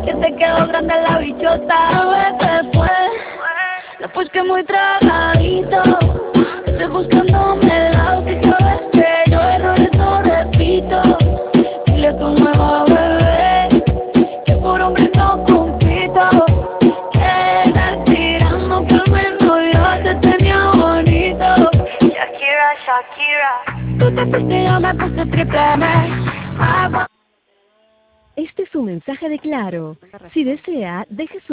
que te quedó grande la bichota. Bebé fue, después que muy tragadito, estoy buscándome el lado que sabes que yo errores no repito. Dile a tu nuevo bebé que por hombre no compito, que estás tirando que al menos yo te tenía bonito. Shakira, Shakira, tú te fuiste y yo me puse triple M. Este es un mensaje de Claro. Si desea, deje su